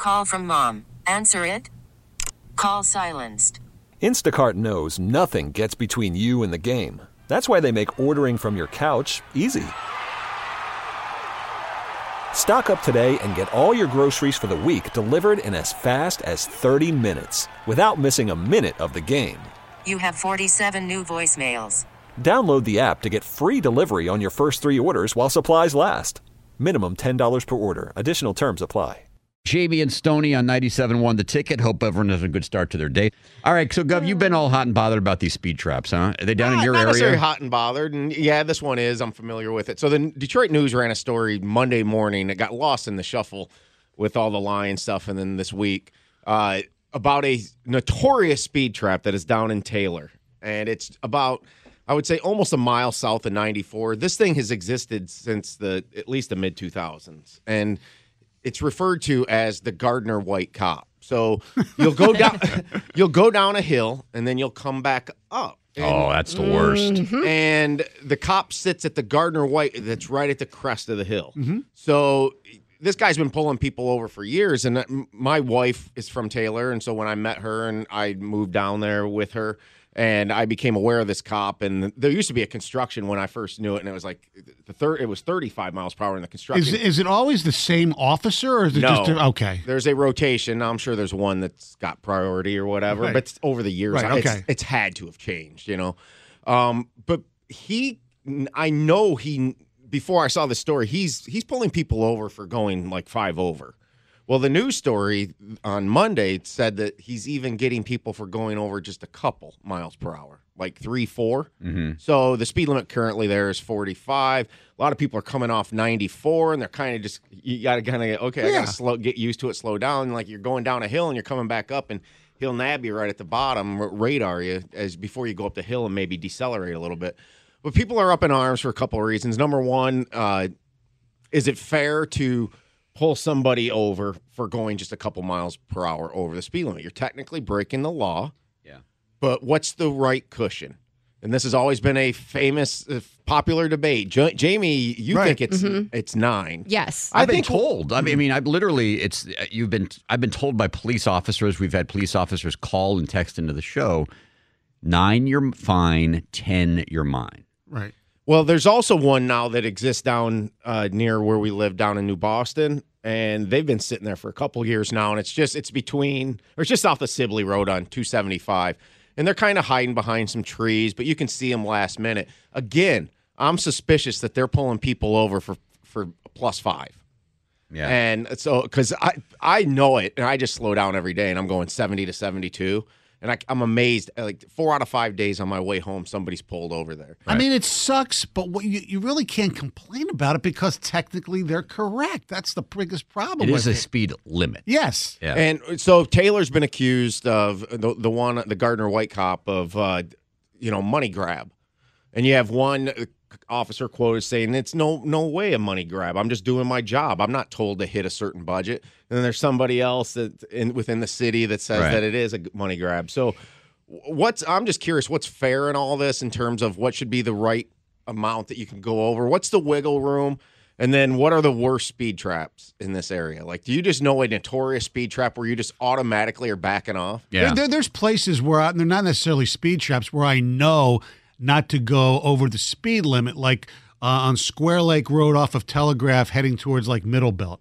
Call from mom. Answer it. Call silenced. Instacart knows nothing gets between you and the game. That's why they make ordering from your couch easy. Stock up today and get all your groceries for the week delivered in as fast as 30 minutes without missing a minute of the game. You have 47 new voicemails. Download the app to get free delivery on your first 3 orders while supplies last. Minimum $10 per order. Additional terms apply. Jamie and Stoney on 97.1 The Ticket. Hope everyone has a good start to their day. All right, so Gov, you've been all hot and bothered about these speed traps, huh? Are they down in your not area? Not necessarily hot and bothered. And yeah, this one is. I'm familiar with it. So the Detroit News ran a story Monday morning that got lost in the shuffle with all the Lions stuff, and then this week about a notorious speed trap that is down in Taylor. And it's about, I would say, almost a mile south of 94. This thing has existed since at least the mid-2000s. And it's referred to as the Gardner White Cop. So you'll go down a hill, and then you'll come back up. Oh, that's the worst. Mm-hmm. And the cop sits at the Gardner White that's right at the crest of the hill. Mm-hmm. So this guy's been pulling people over for years. And my wife is from Taylor, and so when I met her and I moved down there with her, and I became aware of this cop. And there used to be a construction when I first knew it, and it was like it was 35 miles per hour in the construction. Is it always the same officer, or is it just okay? There's a rotation. Now, I'm sure there's one that's got priority or whatever, right. but over the years, it's had to have changed, you know. But I know before I saw the story, he's pulling people over for going like 5 over. Well, the news story on Monday said that he's even getting people for going over just a couple miles per hour, like 3, 4. Mm-hmm. So the speed limit currently there is 45. A lot of people are coming off 94, and they're kind of just, you got to kind of, okay, I got to get used to it, slow down. Like you're going down a hill and you're coming back up, and he'll nab you right at the bottom, radar you before you go up the hill and maybe decelerate a little bit. But people are up in arms for a couple of reasons. Number one, is it fair to pull somebody over for going just a couple miles per hour over the speed limit? You're technically breaking the law. Yeah. But what's the right cushion? And this has always been a famous, popular debate. Jamie, you think it's 9? Yes. I've been told. I've been told by police officers. We've had police officers call and text into the show. 9, you're fine. 10, you're mine. Right. Well, there's also one now that exists down near where we live down in New Boston, and they've been sitting there for a couple years now, and it's just off the Sibley Road on 275, and they're kind of hiding behind some trees, but you can see them last minute. Again, I'm suspicious that they're pulling people over for +5. Yeah. And so, because I know it, and I just slow down every day, and I'm going 70 to 72. And I'm amazed. Like 4 out of 5 days on my way home, somebody's pulled over there. Right. I mean, it sucks, but you really can't complain about it because technically they're correct. That's the biggest problem. It is a speed limit. Yes. Yeah. And so Taylor's been accused of the Gardner White Cop of money grab, and you have one officer quoted saying it's no way a money grab. I'm just doing my job. I'm not told to hit a certain budget. And then there's somebody else within the city that says that it is a money grab. So I'm just curious, what's fair in all this in terms of what should be the right amount that you can go over? What's the wiggle room? And then what are the worst speed traps in this area? Like, do you just know a notorious speed trap where you just automatically are backing off? Yeah. There's places where they're not necessarily speed traps where I know not to go over the speed limit, like on Square Lake Road off of Telegraph heading towards like Middlebelt.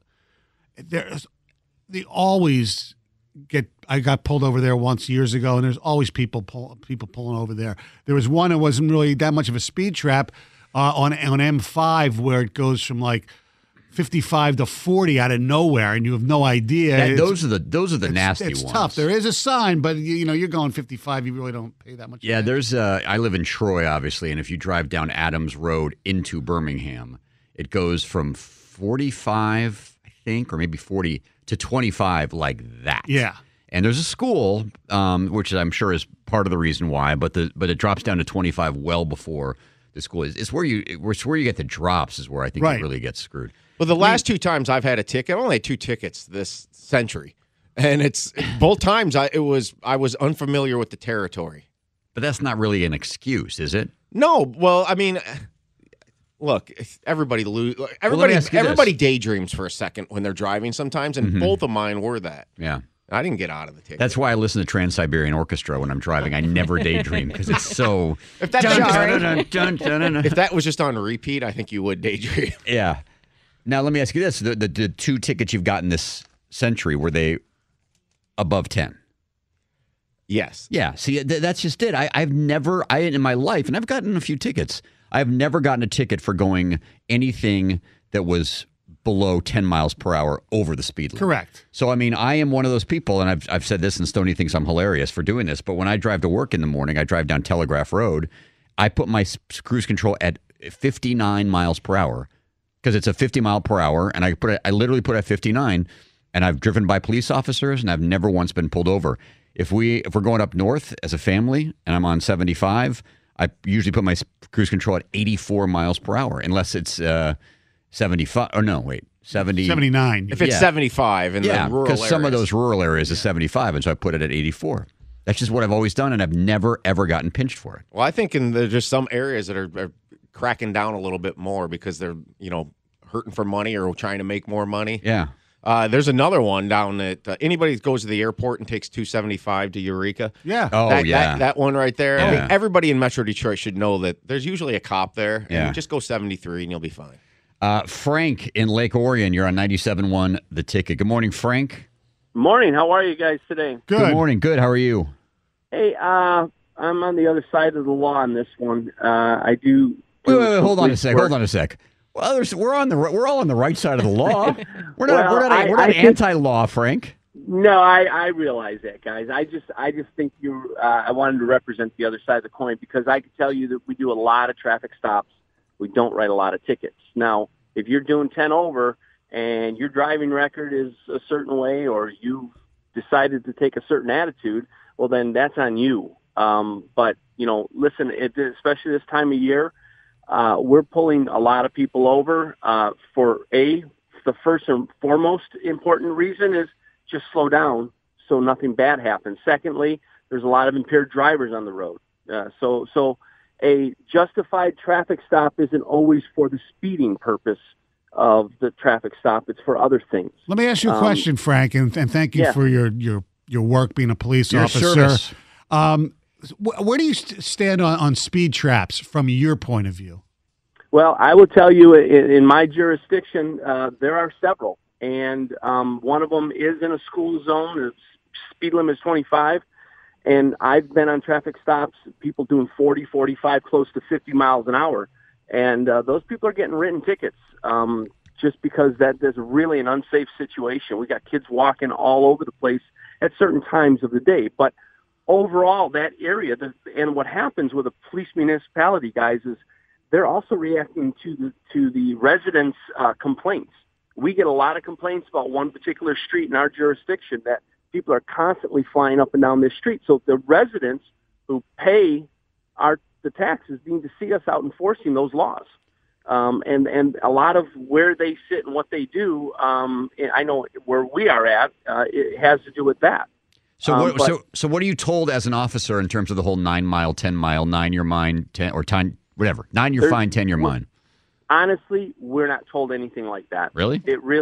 I got pulled over there once years ago, and there's always people pulling over there. There was one that wasn't really that much of a speed trap on M5 where it goes from like 55 to 40 out of nowhere, and you have no idea. Those are the nasty ones. It's tough. There is a sign, but you're going 55. You really don't pay that much. Yeah, I live in Troy, obviously, and if you drive down Adams Road into Birmingham, it goes from 45, I think, or maybe 40 to 25 like that. Yeah. And there's a school, which I'm sure is part of the reason why, but it drops down to 25 well before the school is. It's where you get the drops is where I think it really gets screwed. Well, the last 2 times I've had a ticket, I only had 2 tickets this century, and it's both times I was unfamiliar with the territory. But that's not really an excuse, is it? No. Well, I mean, look, everybody me ask you everybody daydreams for a second when they're driving sometimes, and both of mine were that. Yeah. I didn't get out of the ticket. That's why I listen to Trans-Siberian Orchestra when I'm driving. I never daydream because it's so... If that's if that was just on repeat, I think you would daydream. Yeah. Now, let me ask you this. The 2 tickets you've gotten this century, were they above 10? Yes. Yeah. See, that's just it. I've never, in my life, and I've gotten a few tickets, I've never gotten a ticket for going anything that was below 10 miles per hour over the speed limit. Correct. So, I mean, I am one of those people, and I've said this, and Stoney thinks I'm hilarious for doing this, but when I drive to work in the morning, I drive down Telegraph Road, I put my cruise control at 59 miles per hour because it's a 50 mile per hour, and I literally put it at 59, and I've driven by police officers, and I've never once been pulled over. If we're going up north as a family, and I'm on 75, I usually put my cruise control at 84 miles per hour, unless it's 75. Or no, wait, 79. If it's 75 in the rural areas. Because some of those rural areas is 75, and so I put it at 84. That's just what I've always done, and I've never, ever gotten pinched for it. Well, I think there's just some areas that are cracking down a little bit more because they're, hurting for money or trying to make more money. Yeah. There's another one down at anybody that goes to the airport and takes 275 to Eureka. Yeah. Oh, That one right there. Yeah. I mean, everybody in Metro Detroit should know that there's usually a cop there. Yeah. And just go 73 and you'll be fine. Frank in Lake Orion, you're on 97.1 The Ticket. Good morning, Frank. Morning. How are you guys today? Good. Morning. Good. How are you? Hey, I'm on the other side of the law on this one. I do. Wait, hold on a sec. Hold on a sec. Well, we're all on the right side of the law. We're not anti-law, Frank. No, I realize that, guys. I just think I wanted to represent the other side of the coin because I can tell you that we do a lot of traffic stops. We don't write a lot of tickets. Now, if you're doing 10 over and your driving record is a certain way, or you decided to take a certain attitude, well, then that's on you. But listen, especially this time of year. We're pulling a lot of people over for the first and foremost important reason is just slow down so nothing bad happens. Secondly, there's a lot of impaired drivers on the road. So a justified traffic stop isn't always for the speeding purpose of the traffic stop. It's for other things. Let me ask you a question, Frank, and thank you for your work being a police officer. Service. Where do you stand on speed traps from your point of view? Well, I will tell you, in my jurisdiction, there are several, and one of them is in a school zone. The speed limit is 25, and I've been on traffic stops, people doing 40, 45, close to 50 miles an hour, and those people are getting written tickets just because there's really an unsafe situation. We got kids walking all over the place at certain times of the day, but overall, that area, and what happens with a police municipality, guys, is they're also reacting to the residents' complaints. We get a lot of complaints about one particular street in our jurisdiction that people are constantly flying up and down this street. So the residents who pay the taxes need to see us out enforcing those laws. And a lot of where they sit and what they do, I know where we are at, it has to do with that. So what are you told as an officer in terms of the whole 9 mile, 10 mile, 9 year mine, 10 or time, whatever, 9 year fine, 10 year mine? Honestly, we're not told anything like that. Really?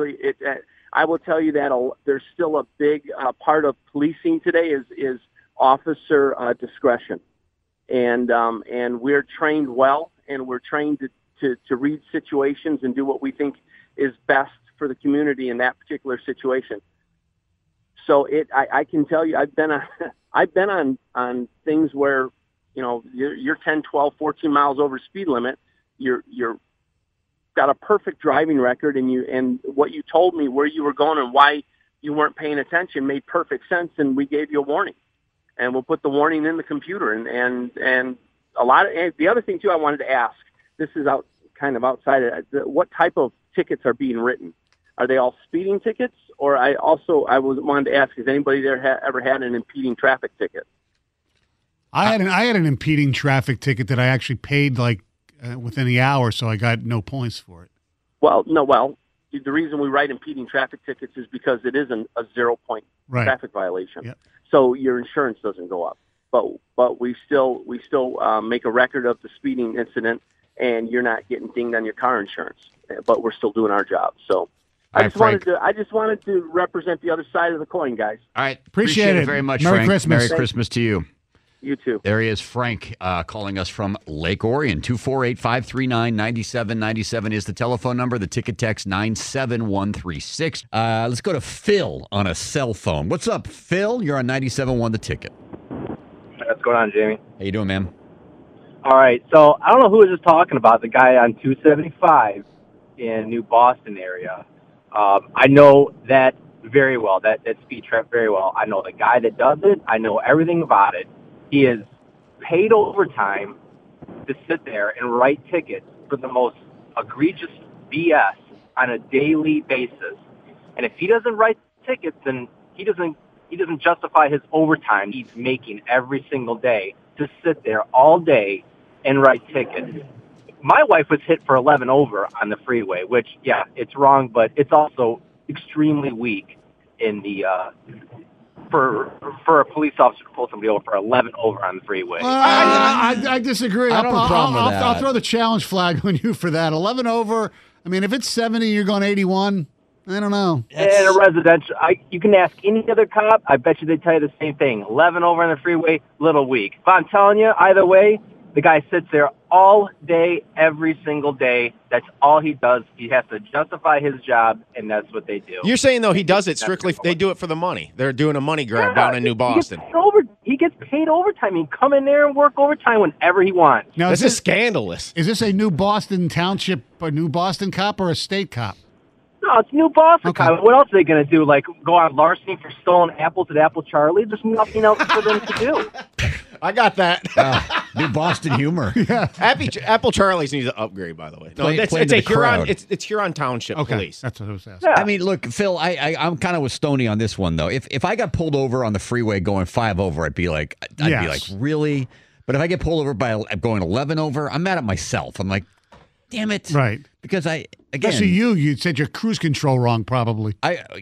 I will tell you that there's still a big part of policing today is officer discretion, and we're trained well, and we're trained to read situations and do what we think is best for the community in that particular situation. So I can tell you, I've been on things where, you're 10, 12, 14 miles over speed limit. You're got a perfect driving record, and what you told me where you were going and why you weren't paying attention made perfect sense, and we gave you a warning, and we'll put the warning in the computer. And a lot of, and the other thing too, I wanted to ask. This is kind of outside of what type of tickets are being written. Are they all speeding tickets? Or I wanted to ask, has anybody there ever had an impeding traffic ticket? I had an impeding traffic ticket that I actually paid within the hour, so I got no points for it. Well, the reason we write impeding traffic tickets is because it isn't a 0-point traffic violation. Yep. So your insurance doesn't go up. But we still make a record of the speeding incident, and you're not getting dinged on your car insurance, but we're still doing our job. So All I just wanted to represent the other side of the coin, guys. All right. Appreciate it very much, Merry Frank. Christmas. Merry Christmas to you. You too. There he is, Frank, calling us from Lake Orion. 248-539-9797 is the telephone number. The ticket text 97136. Let's go to Phil on a cell phone. What's up, Phil? You're on 97.1 The Ticket. What's going on, Jamie? How you doing, man? All right, so I don't know who was just talking about the guy on 275 in New Boston area. I know that very well, that speed trap very well. I know the guy that does it. I know everything about it. He is paid overtime to sit there and write tickets for the most egregious BS on a daily basis. And if he doesn't write tickets, then he doesn't justify his overtime he's making every single day to sit there all day and write tickets. My wife was hit for 11 over on the freeway, which, yeah, it's wrong, but it's also extremely weak in the for a police officer to pull somebody over for 11 over on the freeway. I disagree. I don't have a problem with that. I'll throw the challenge flag on you for that. 11 over. I mean, if it's 70, you're going 81. I don't know. And a residential, you can ask any other cop. I bet you they tell you the same thing. 11 over on the freeway, little weak. But I'm telling you, either way, the guy sits there all day, every single day. That's all he does. He has to justify his job, and that's what they do. You're saying, though, he does it strictly, they do it for the money. They're doing a money grab down in New Boston. He gets paid overtime. He can come in there and work overtime whenever he wants. Now, This is scandalous. Is this a New Boston Township, a New Boston cop, or a state cop? No, it's New Boston. Okay. Cop. What else are they going to do? Like go on larceny for stolen apples at Apple Charlie? There's nothing else for them to do. I got that. New Boston humor. Apple Charlie's needs to upgrade, by the way. No, Play it's to a the Huron. crowd. It's Huron Township Okay, Police. that's what I was asking. Yeah. I mean, look, Phil, I'm kind of with Stoney on this one, though. If I got pulled over on the freeway going 5 over, I'd be like, really? But if I get pulled over by going 11 over, I'm mad at myself. I'm like, damn it. Right. Because Especially you said your cruise control wrong, probably.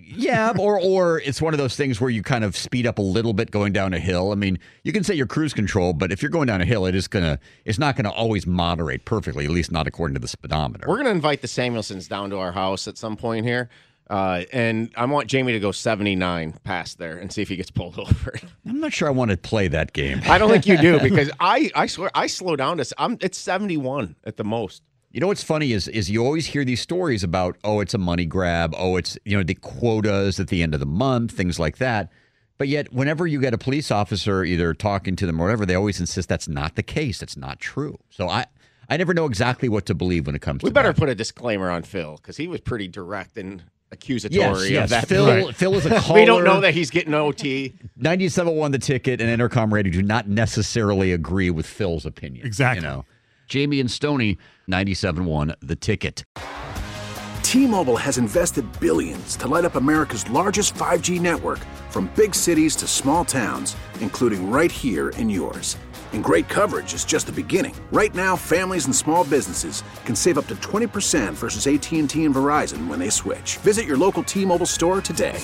or it's one of those things where you kind of speed up a little bit going down a hill. I mean, you can set your cruise control, but if you're going down a hill, it's not gonna always moderate perfectly, at least not according to the speedometer. We're going to invite the Samuelsons down to our house at some point here. And I want Jamie to go 79 past there and see if he gets pulled over. I'm not sure I want to play that game. I don't think you do because I swear I slow down to it's 71 at the most. You know what's funny is you always hear these stories about, oh, it's a money grab, oh, it's the quotas at the end of the month, things like that. But yet, whenever you get a police officer either talking to them or whatever, they always insist that's not the case. It's not true. So I never know exactly what to believe when it comes to that. We better put a disclaimer on Phil because he was pretty direct and accusatory yes. of that. Phil is a caller. We don't know that he's getting OT. 97.1 The Ticket and Intercom Radio do not necessarily agree with Phil's opinion. Exactly. Jamie and Stoney, 97.1 The Ticket. T-Mobile has invested billions to light up America's largest 5G network, from big cities to small towns, including right here in yours. And great coverage is just the beginning. Right now, families and small businesses can save up to 20% versus AT&T and Verizon when they switch. Visit your local T-Mobile store today.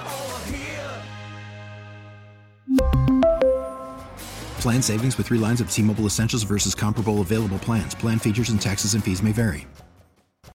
Plan savings with 3 lines of T-Mobile Essentials versus comparable available plans. Plan features and taxes and fees may vary.